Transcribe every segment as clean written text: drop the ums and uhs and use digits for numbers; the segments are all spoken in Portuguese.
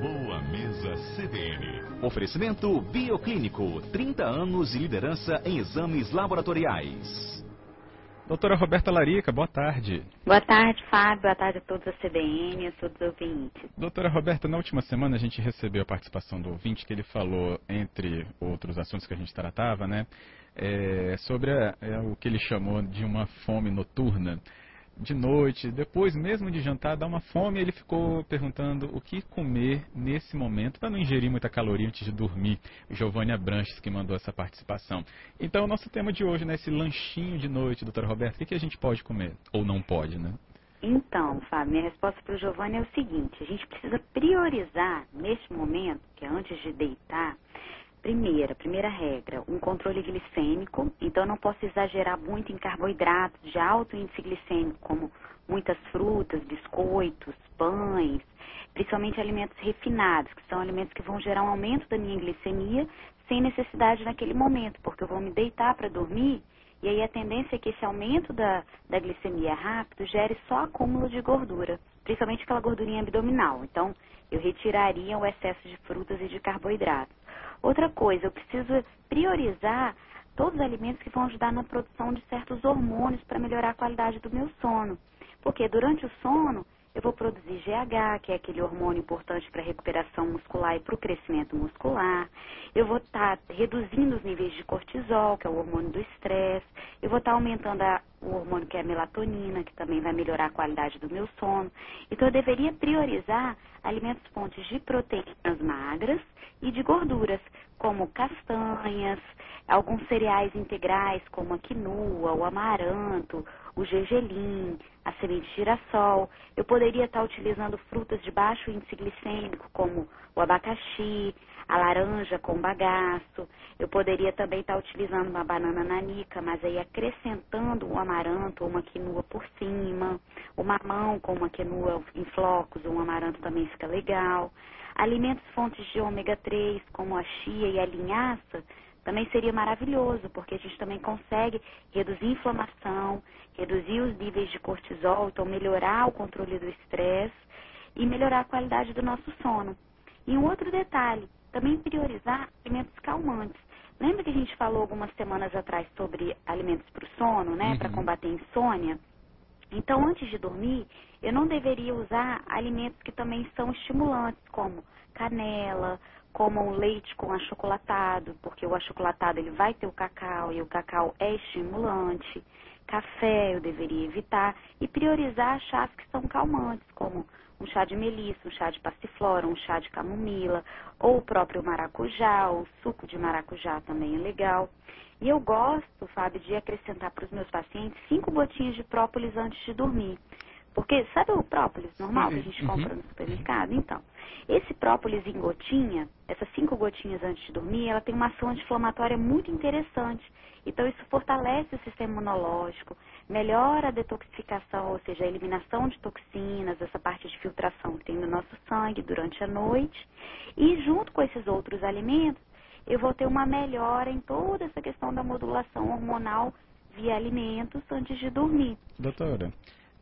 Boa Mesa CBN. Oferecimento Bioclínico, 30 anos de liderança em exames laboratoriais. Doutora Roberta Larica, boa tarde. Boa tarde, Fábio. Boa tarde a todos da CBN, a todos os ouvintes. Doutora Roberta, na última semana a gente recebeu a participação do ouvinte que ele falou, entre outros assuntos que a gente tratava, né, sobre o que ele chamou de uma fome noturna. De noite, depois mesmo de jantar, dá uma fome, ele ficou perguntando o que comer nesse momento para não ingerir muita caloria antes de dormir. O Giovanni Abranches que mandou essa participação. Então, o nosso tema de hoje, né, esse lanchinho de noite, doutora Roberta, o que a gente pode comer? Ou não pode, né? Então, Fábio, minha resposta para o Giovanni é o seguinte: a gente precisa priorizar neste momento, que é antes de deitar. Primeira regra, um controle glicêmico. Então, não posso exagerar muito em carboidratos de alto índice glicêmico, como muitas frutas, biscoitos, pães, principalmente alimentos refinados, que são alimentos que vão gerar um aumento da minha glicemia sem necessidade naquele momento, porque eu vou me deitar para dormir e aí a tendência é que esse aumento da glicemia rápido gere só acúmulo de gordura, principalmente aquela gordurinha abdominal. Então, eu retiraria o excesso de frutas e de carboidratos. Outra coisa, eu preciso priorizar todos os alimentos que vão ajudar na produção de certos hormônios para melhorar a qualidade do meu sono. Porque durante o sono, eu vou produzir GH, que é aquele hormônio importante para a recuperação muscular e para o crescimento muscular. Eu vou estar reduzindo os níveis de cortisol, que é o hormônio do estresse. Eu vou estar aumentando o hormônio que é a melatonina, que também vai melhorar a qualidade do meu sono. Então, eu deveria priorizar alimentos fontes de proteínas magras e de gorduras, como castanhas, alguns cereais integrais, como a quinoa, o amaranto, o gergelim, a semente de girassol. Eu poderia estar utilizando frutas de baixo índice glicêmico, como o abacaxi, a laranja com bagaço. Eu poderia também estar utilizando uma banana nanica, mas aí acrescentando um amaranto ou uma quinoa por cima. O mamão com uma quinoa em flocos ou um amaranto também fica legal. Alimentos fontes de ômega 3, como a chia e a linhaça, também seria maravilhoso, porque a gente também consegue reduzir a inflamação, reduzir os níveis de cortisol, então melhorar o controle do estresse e melhorar a qualidade do nosso sono. E um outro detalhe, também priorizar alimentos calmantes. Lembra que a gente falou algumas semanas atrás sobre alimentos para o sono, né, para combater a insônia? Então, antes de dormir, eu não deveria usar alimentos que também são estimulantes, como canela, como o leite com achocolatado, porque o achocolatado ele vai ter o cacau e o cacau é estimulante. Café eu deveria evitar e priorizar chás que são calmantes, como um chá de melissa, um chá de passiflora, um chá de camomila, ou o próprio maracujá, o suco de maracujá também é legal. E eu gosto, Fábio, de acrescentar para os meus pacientes 5 gotinhas de própolis antes de dormir. Porque, sabe o própolis normal que a gente compra no supermercado? Então, esse própolis em gotinha, essas 5 gotinhas antes de dormir, ela tem uma ação anti-inflamatória muito interessante. Então, isso fortalece o sistema imunológico, melhora a detoxificação, ou seja, a eliminação de toxinas, essa parte de filtração que tem no nosso sangue durante a noite. E, junto com esses outros alimentos, eu vou ter uma melhora em toda essa questão da modulação hormonal via alimentos antes de dormir. Doutora,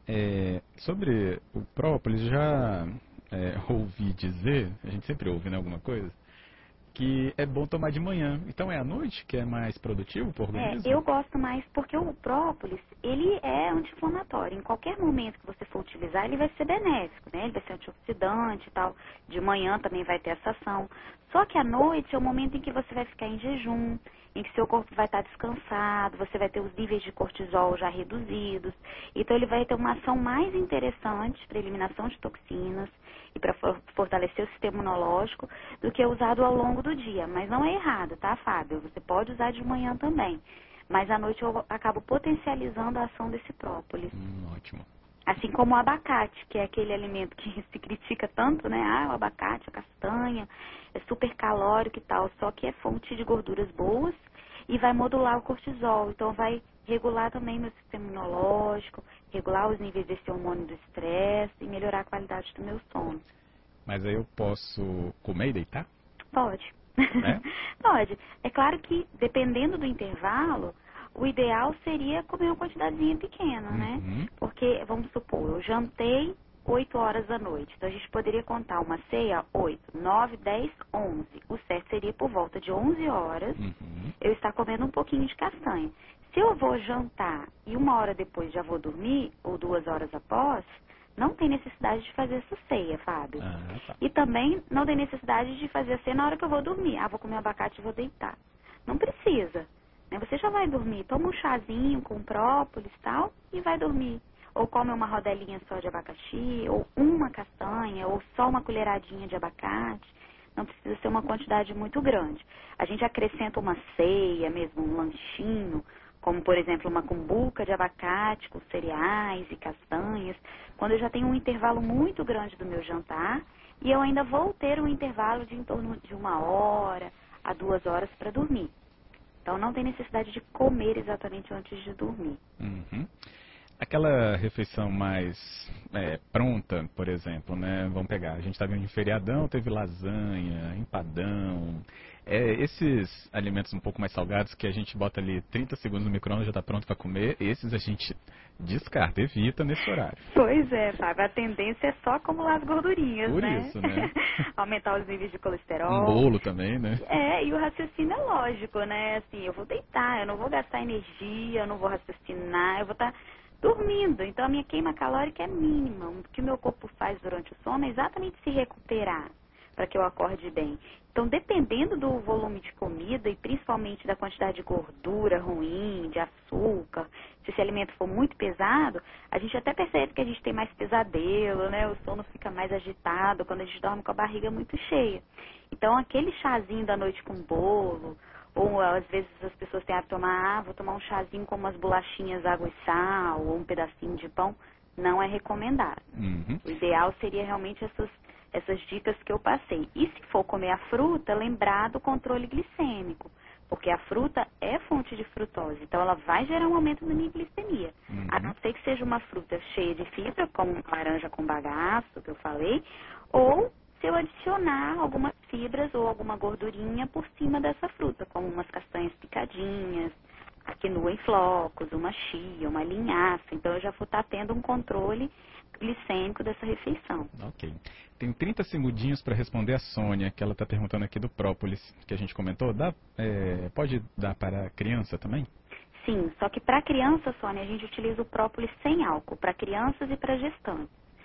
sobre o própolis, já ouvi dizer, a gente sempre ouve, né, alguma coisa, que é bom tomar de manhã. Então é à noite que é mais produtivo para o organismo? Eu gosto mais porque o própolis, ele é anti-inflamatório. Em qualquer momento que você for utilizar, ele vai ser benéfico, né? Ele vai ser antioxidante e tal. De manhã também vai ter essa ação. Só que à noite é o momento em que você vai ficar em jejum, em que seu corpo vai estar descansado, você vai ter os níveis de cortisol já reduzidos. Então ele vai ter uma ação mais interessante para eliminação de toxinas e para fortalecer o sistema imunológico do que usado ao longo do dia. Mas não é errado, tá, Fábio? Você pode usar de manhã também. Mas à noite eu acabo potencializando a ação desse própolis. Ótimo. Assim como o abacate, que é aquele alimento que se critica tanto, né? O abacate, a castanha, é super calórico e tal, só que é fonte de gorduras boas e vai modular o cortisol. Então vai regular também meu sistema imunológico, regular os níveis desse hormônio do estresse e melhorar a qualidade do meu sono. Mas aí eu posso comer e deitar? Pode. É? Pode. É claro que, dependendo do intervalo, o ideal seria comer uma quantidadezinha pequena, né? Porque, vamos supor, eu jantei 8 horas da noite. Então, a gente poderia contar uma ceia 8, 9, 10, 11. O certo seria por volta de 11 horas eu estar comendo um pouquinho de castanha. Se eu vou jantar e 1 hora depois já vou dormir, ou 2 horas após, não tem necessidade de fazer essa ceia, Fábio. Tá. E também não tem necessidade de fazer a ceia na hora que eu vou dormir. Vou comer abacate e vou deitar. Não precisa. Né? Você já vai dormir. Toma um chazinho com própolis e tal e vai dormir. Ou come uma rodelinha só de abacaxi, ou uma castanha, ou só uma colheradinha de abacate. Não precisa ser uma quantidade muito grande. A gente acrescenta uma ceia mesmo, um lanchinho, como, por exemplo, uma cumbuca de abacate com cereais e castanhas, quando eu já tenho um intervalo muito grande do meu jantar e eu ainda vou ter um intervalo de em torno de 1 hora a 2 horas para dormir. Então, não tem necessidade de comer exatamente antes de dormir. Aquela refeição mais pronta, por exemplo, né? Vamos pegar, a gente está vindo de feriadão, teve lasanha, empadão. Esses alimentos um pouco mais salgados que a gente bota ali 30 segundos no micro-ondas já está pronto para comer, esses a gente descarta, evita nesse horário. Pois é, Fábio, a tendência é só acumular as gordurinhas, Por né? isso, né? Aumentar os níveis de colesterol. Um bolo também, né? E o raciocínio é lógico, né? Assim, eu vou deitar, eu não vou gastar energia, eu não vou raciocinar, eu vou estar dormindo. Então, a minha queima calórica é mínima. O que o meu corpo faz durante o sono é exatamente se recuperar para que eu acorde bem. Então, dependendo do volume de comida e principalmente da quantidade de gordura ruim, de açúcar, se esse alimento for muito pesado, a gente até percebe que a gente tem mais pesadelo, né? O sono fica mais agitado quando a gente dorme com a barriga muito cheia. Então, aquele chazinho da noite com bolo, ou às vezes as pessoas têm a tomar, vou tomar um chazinho com umas bolachinhas, água e sal, ou um pedacinho de pão, não é recomendado. O ideal seria realmente essas dicas que eu passei. E se for comer a fruta, lembrar do controle glicêmico, porque a fruta é fonte de frutose, então ela vai gerar um aumento da minha glicemia. A não ser que seja uma fruta cheia de fibra, como uma laranja com bagaço, que eu falei, ou se eu adicionar algumas fibras ou alguma gordurinha por cima dessa fruta, como umas castanhas picadinhas, a quinoa em flocos, uma chia, uma linhaça. Então, eu já vou estar tendo um controle glicêmico dessa refeição. Ok. Tem 30 segundinhos para responder a Sônia, que ela está perguntando aqui do própolis, que a gente comentou. Pode dar para a criança também? Sim, só que para criança, Sônia, a gente utiliza o própolis sem álcool, para crianças e para gestantes.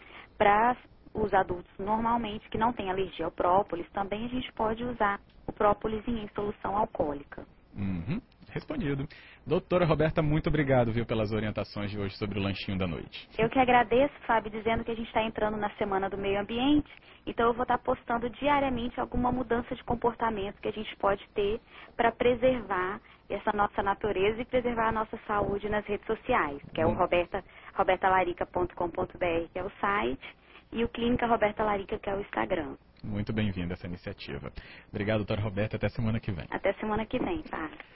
Para os adultos, normalmente, que não têm alergia ao própolis, também a gente pode usar o própolis em solução alcoólica. Respondido. Doutora Roberta, muito obrigado, pelas orientações de hoje sobre o lanchinho da noite. Eu que agradeço, Fábio, dizendo que a gente está entrando na Semana do Meio Ambiente, então eu vou estar postando diariamente alguma mudança de comportamento que a gente pode ter para preservar essa nossa natureza e preservar a nossa saúde nas redes sociais, que é o robertalarica.com.br, que é o site, e o Clínica Roberta Larica, que é o Instagram. Muito bem-vinda essa iniciativa. Obrigado, doutora Roberta. Até semana que vem. Até semana que vem, Fábio.